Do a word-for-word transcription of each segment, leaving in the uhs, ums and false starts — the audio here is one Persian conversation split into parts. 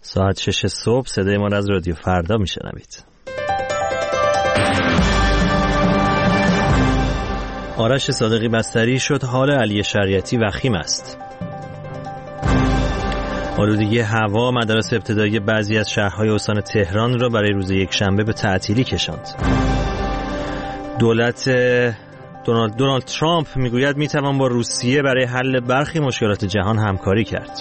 ساعت شش صبح صدای ما از رادیو فردا میشنوید. آرش صادقی بستری شد، حال علی شریعتی وخیم است. آلودگی هوا مدارس ابتدایی بعضی از شهرهای استان تهران را برای روز یکشنبه به تعطیلی کشاند. دولت دونالد, دونالد ترامپ میگوید میتوان با روسیه برای حل برخی مشکلات جهان همکاری کرد.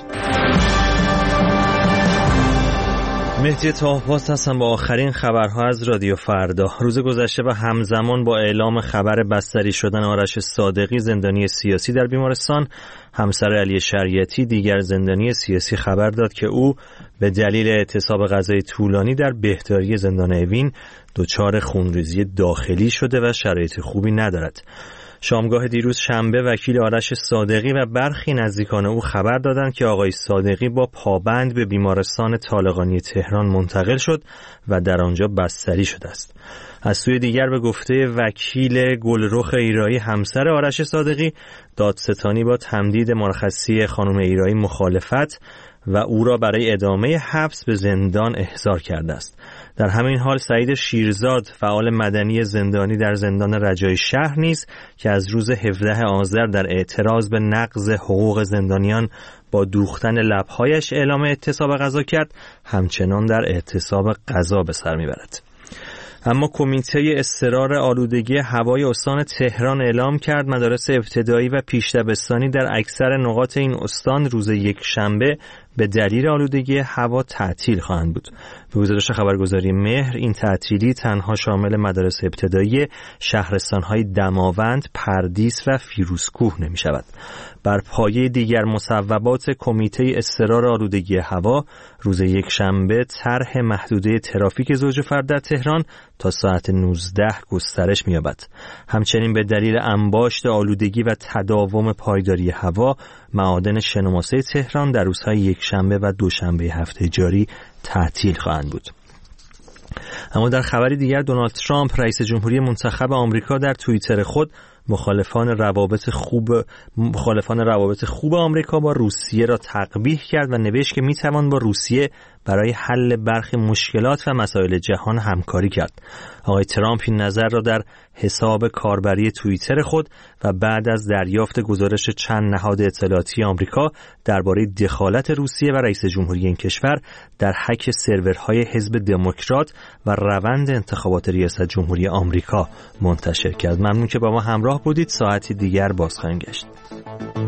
مهدی طاه‌پاس هستم با آخرین خبرها از رادیو فردا. روز گذشته و همزمان با اعلام خبر بستری شدن آرش صادقی زندانی سیاسی در بیمارستان، همسر علی شریعتی دیگر زندانی سیاسی خبر داد که او به دلیل اعتصاب غذای طولانی در بهداری زندان اوین دچار خونریزی داخلی شده و شرایط خوبی ندارد. شامگاه دیروز شنبه وکیل آرش صادقی و برخی نزدیکان او خبر دادند که آقای صادقی با پابند به بیمارستان طالقانی تهران منتقل شد و در آنجا بستری شده است. از سوی دیگر به گفته وکیل گلرخ ایرایی همسر آرش صادقی، دادستانی با تمدید مرخصی خانم ایرایی مخالفت و او را برای ادامه حبس به زندان احضار کرده است. در همین حال سعید شیرزاد فعال مدنی زندانی در زندان رجای شهر نیز که از روز هفدهم آذر در اعتراض به نقض حقوق زندانیان با دوختن لب‌هایش اعلام اعتصاب غذا کرد، همچنان در اعتصاب غذا به سر میبرد. اما کمیته اضطرار آلودگی هوای استان تهران اعلام کرد مدارس ابتدایی و پیش‌دبستانی در اکثر نقاط این استان روز یکشنبه به دلیل آلودگی هوا تعطیل خواهند بود. به گزارش خبرگزاری مهر، این تعطیلی تنها شامل مدارس ابتدایی شهرستان‌های دماوند، پردیس و فیروزکوه نمی شود. بر پایه دیگر مصوبات کمیته اضطرار آلودگی هوا، روز یکشنبه طرح محدوده ترافیک زوج فرد در تهران تا ساعت نوزده گسترش می‌یابد. همچنین به دلیل انباشت آلودگی و تداوم پایداری هوا، معادن شن و ماسه تهران در روزهای یکشنبه و دوشنبه هفته جاری تعطیل خواهند بود. اما در خبری دیگر، دونالد ترامپ رئیس جمهوری منتخب آمریکا در توییتر خود مخالفان روابط خوب مخالفان روابط خوب آمریکا با روسیه را تقبیح کرد و نوشت که میتوان با روسیه برای حل برخی مشکلات و مسائل جهان همکاری کرد. آقای ترامپ این نظر را در حساب کاربری توییتر خود و بعد از دریافت گزارش چند نهاد اطلاعاتی آمریکا درباره دخالت روسیه و رئیس جمهوری این کشور در هک سرورهای حزب دموکرات و روند انتخابات ریاست جمهوری آمریکا منتشر کرد. ممنون که با ما همراه بودید. ساعتی دیگر باز خواهیم گشت.